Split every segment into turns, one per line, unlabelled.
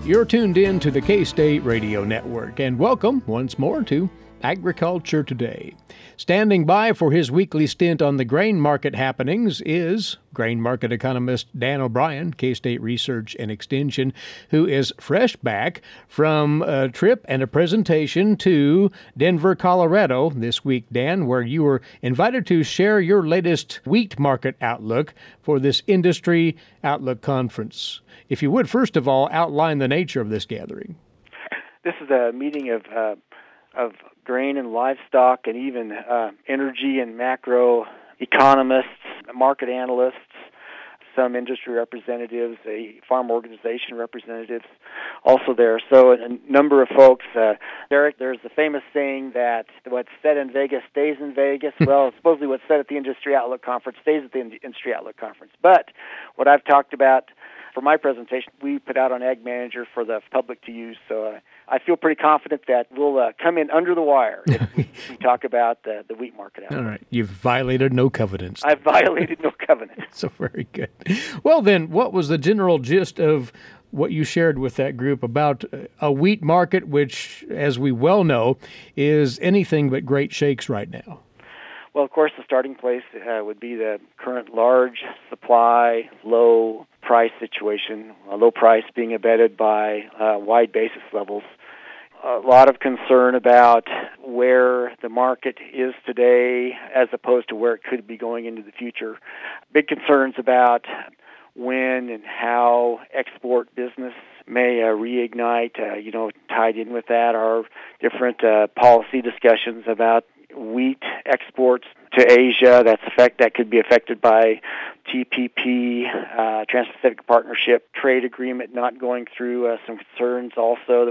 You're tuned in to the K-State Radio Network, and welcome once more to Agriculture Today. Standing by for his weekly stint on the grain market happenings is grain market economist Dan O'Brien, K-State Research and Extension, who is fresh back from a trip and a presentation to Denver, Colorado this week, Dan, where you were invited to share your latest wheat market outlook for this Industry Outlook Conference. If you would, first of all, outline the nature of this gathering.
This is a meeting of grain and livestock and even energy and macro economists, market analysts, some industry representatives, farm organization representatives also there. So a number of folks. Derek, there's the famous saying that what's said in Vegas stays in Vegas. Well, supposedly what's said at the Industry Outlook Conference stays at the Industry Outlook Conference. But what I've talked about for my presentation, we put out on Ag Manager for the public to use. So I feel pretty confident that we'll come in under the wire if we talk about the wheat market outlook.
All right. You've violated no covenants.
I've violated no covenants.
So very good. Well, then, what was the general gist of what you shared with that group about a wheat market, which, as we well know, is anything but great shakes right now?
Well, of course, the starting place would be the current large supply, low price situation, a low price being abetted by wide basis levels. A lot of concern about where the market is today as opposed to where it could be going into the future. Big concerns about when and how export business may reignite. Tied in with that are different policy discussions about wheat exports to Asia. That could be affected by TPP, Trans-Pacific Partnership trade agreement not going through. Some concerns also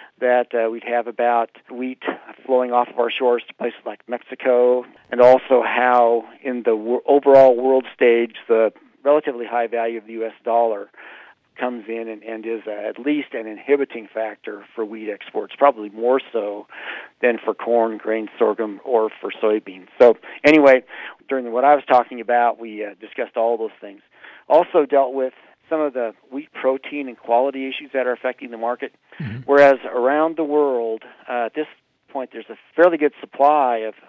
that we'd have about wheat flowing off of our shores to places like Mexico, and also how in the overall world stage the relatively high value of the U.S. dollar comes in and is at least an inhibiting factor for wheat exports, probably more so than for corn, grain, sorghum, or for soybeans. So anyway, during what I was talking about, we discussed all those things. Also dealt with some of the wheat protein and quality issues that are affecting the market, whereas around the world, at this point, there's a fairly good supply of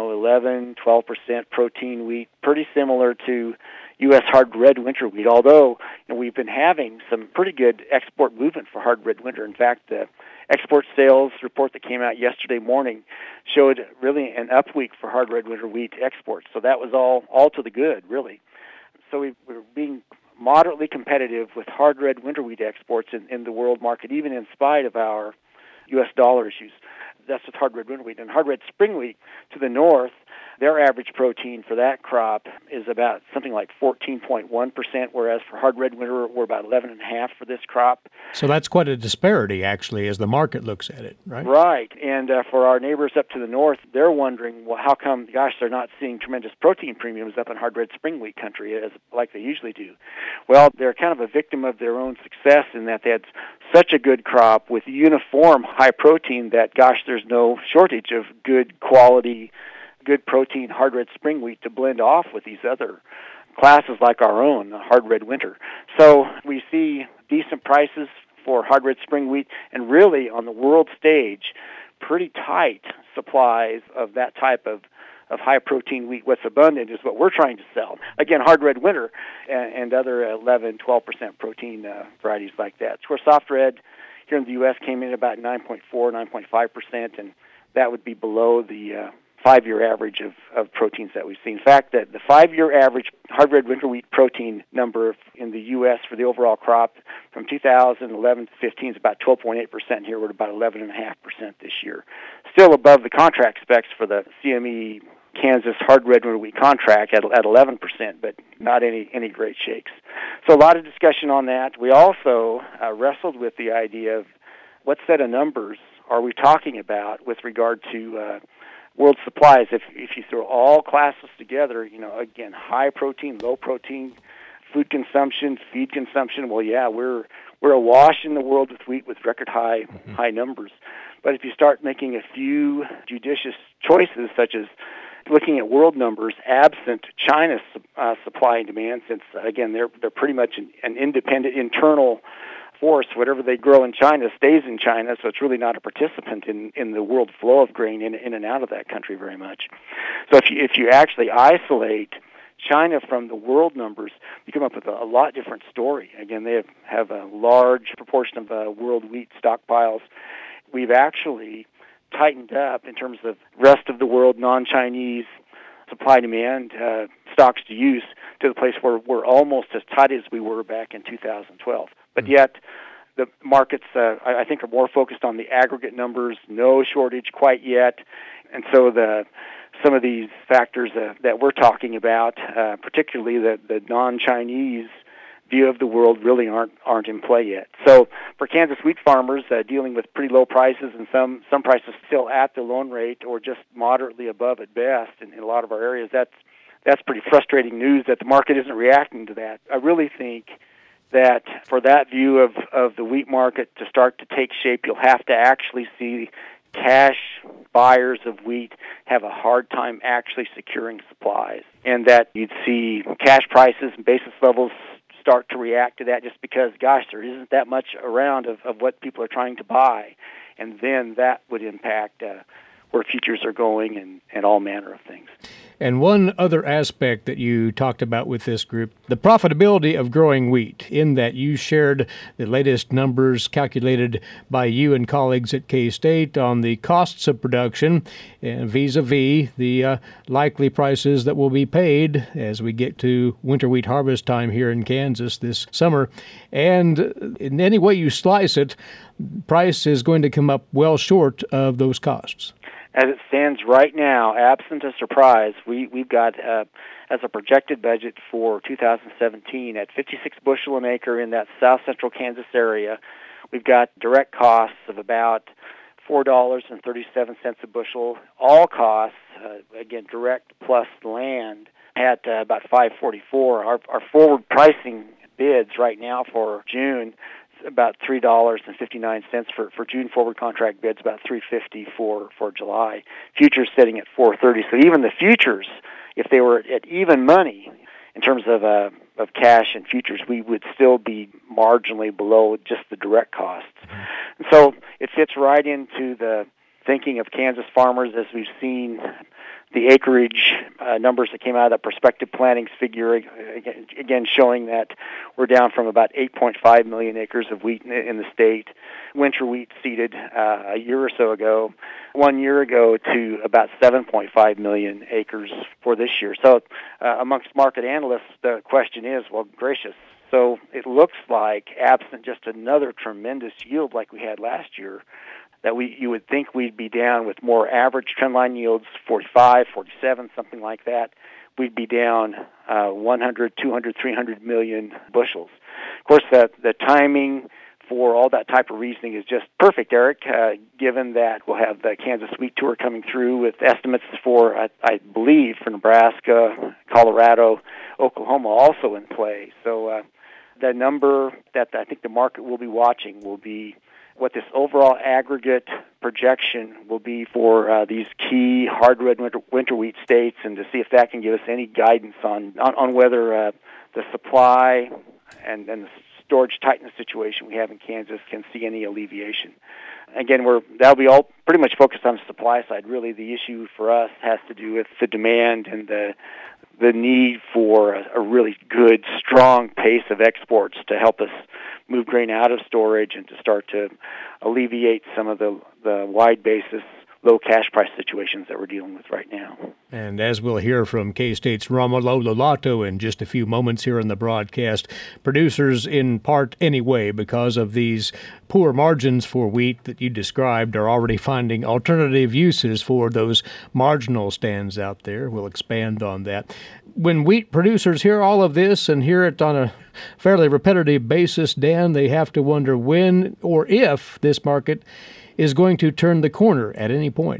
11, 12% protein wheat, pretty similar to U.S. hard red winter wheat, although we've been having some pretty good export movement for hard red winter. In fact, the export sales report that came out yesterday morning showed really an up week for hard red winter wheat exports. So that was all to the good, really. So we're being moderately competitive with hard red winter wheat exports in the world market, even in spite of our U.S. dollar issues. That's with hard red winter wheat. And hard red spring wheat to the north, their average protein for that crop is about something like 14.1%, whereas for hard red winter, we're about 11.5% for this crop.
So that's quite a disparity, actually, as the market looks at it, right?
Right. And for our neighbors up to the north, they're wondering, well, how come, they're not seeing tremendous protein premiums up in hard red spring wheat country like they usually do? Well, they're kind of a victim of their own success in that they had such a good crop with uniform high protein that, there's no shortage of good quality, good protein hard red spring wheat to blend off with these other classes like our own, hard red winter. So we see decent prices for hard red spring wheat, and really on the world stage, pretty tight supplies of that type of high protein wheat. What's abundant is what we're trying to sell. Again, hard red winter and other 11, 12% protein varieties like that. Of course, soft red here in the U.S. came in about 9.4, 9.5%, and that would be below the 5-year average of proteins that we've seen. In fact, the 5-year average hard red winter wheat protein number in the U.S. for the overall crop from 2011 to 15 is about 12.8%. Here we're at about 11.5% this year. Still above the contract specs for the CME Kansas hard red winter wheat contract at 11%, but not any great shakes. So a lot of discussion on that. We also wrestled with the idea of what set of numbers are we talking about with regard to world supplies. If you throw all classes together, again, high protein, low protein, food consumption, feed consumption, well, yeah, we're awash in the world with wheat with record high numbers. But if you start making a few judicious choices, such as looking at world numbers absent China's supply and demand, since again they're pretty much an independent internal force. Whatever they grow in China stays in China, so it's really not a participant in the world flow of grain in and out of that country very much. So if you actually isolate China from the world numbers, you come up with a lot different story. Again, they have a large proportion of world wheat stockpiles. We've actually tightened up in terms of rest of the world, non-Chinese supply-demand, stocks to use, to the place where we're almost as tight as we were back in 2012. But yet, the markets, I think, are more focused on the aggregate numbers, no shortage quite yet. And so some of these factors that we're talking about, particularly the non-Chinese view of the world, really aren't in play yet. So for Kansas wheat farmers dealing with pretty low prices and some prices still at the loan rate or just moderately above at best in a lot of our areas, that's pretty frustrating news that the market isn't reacting to that. I really think that for that view of the wheat market to start to take shape, you'll have to actually see cash buyers of wheat have a hard time actually securing supplies, and that you'd see cash prices and basis levels start to react to that just because, gosh, there isn't that much around of what people are trying to buy. And then that would impact where futures are going and all manner of things.
And one other aspect that you talked about with this group, the profitability of growing wheat, in that you shared the latest numbers calculated by you and colleagues at K-State on the costs of production vis-a-vis the likely prices that will be paid as we get to winter wheat harvest time here in Kansas this summer. And in any way you slice it, price is going to come up well short of those costs.
As it stands right now, absent a surprise, we've got, as a projected budget for 2017, at 56 bushel an acre in that south central Kansas area, we've got direct costs of about $4.37 a bushel. All costs, again, direct plus land, at about $5.44. Our forward pricing bids right now for June, about $3.59 for June forward contract bids, about $3.50 for July. Futures sitting at $4.30. So even the futures, if they were at even money in terms of cash and futures, we would still be marginally below just the direct costs. And so it fits right into the thinking of Kansas farmers as we've seen the acreage numbers that came out of that prospective plantings figure, again showing that we're down from about 8.5 million acres of wheat in the state, winter wheat seeded a year or so ago, 1 year ago, to about 7.5 million acres for this year. So amongst market analysts, the question is, well, gracious, so it looks like, absent just another tremendous yield like we had last year, that you would think we'd be down with more average trendline yields, 45, 47, something like that. We'd be down 100, 200, 300 million bushels. Of course, the timing for all that type of reasoning is just perfect, Eric, given that we'll have the Kansas Wheat Tour coming through with estimates for, I believe, for Nebraska, Colorado, Oklahoma also in play. So the number that I think the market will be watching will be what this overall aggregate projection will be for these key hard red winter wheat states, and to see if that can give us any guidance on whether the supply and the storage tightness situation we have in Kansas can see any alleviation. Again, that'll be all pretty much focused on the supply side. Really, the issue for us has to do with the demand and the need for a really good, strong pace of exports to help us move grain out of storage and to start to alleviate some of the wide basis, low cash price situations that we're dealing with right now.
And as we'll hear from K-State's Romulo Lolato in just a few moments here in the broadcast, producers, in part anyway, because of these poor margins for wheat that you described, are already finding alternative uses for those marginal stands out there. We'll expand on that. When wheat producers hear all of this and hear it on a fairly repetitive basis, Dan, they have to wonder when or if this market is going to turn the corner at any point.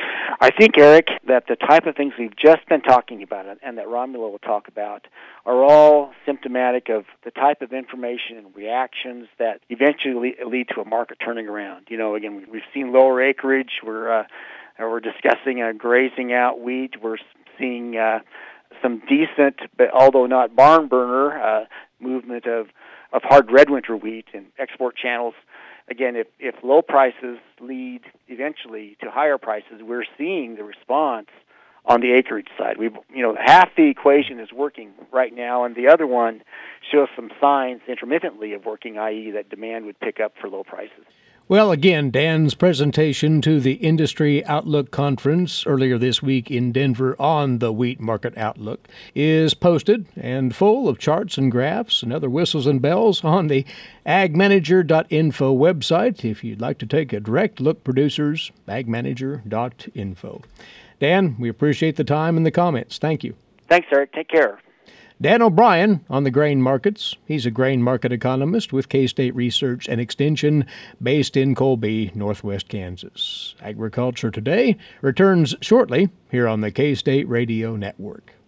I think, Eric, that the type of things we've just been talking about and that Romulo will talk about are all symptomatic of the type of information and reactions that eventually lead to a market turning around. You know, again, we've seen lower acreage. We're discussing grazing out wheat. We're seeing some decent, but although not barn burner, movement of hard red winter wheat and export channels. Again, if low prices lead eventually to higher prices, we're seeing the response on the acreage side. Half the equation is working right now, and the other one shows some signs intermittently of working, i.e. that demand would pick up for low prices.
Well, again, Dan's presentation to the Industry Outlook Conference earlier this week in Denver on the wheat market outlook is posted and full of charts and graphs and other whistles and bells on the agmanager.info website. If you'd like to take a direct look, producers, agmanager.info. Dan, we appreciate the time and the comments. Thank you.
Thanks, Eric. Take care.
Dan O'Brien on the grain markets. He's a grain market economist with K-State Research and Extension based in Colby, Northwest Kansas. Agriculture Today returns shortly here on the K-State Radio Network.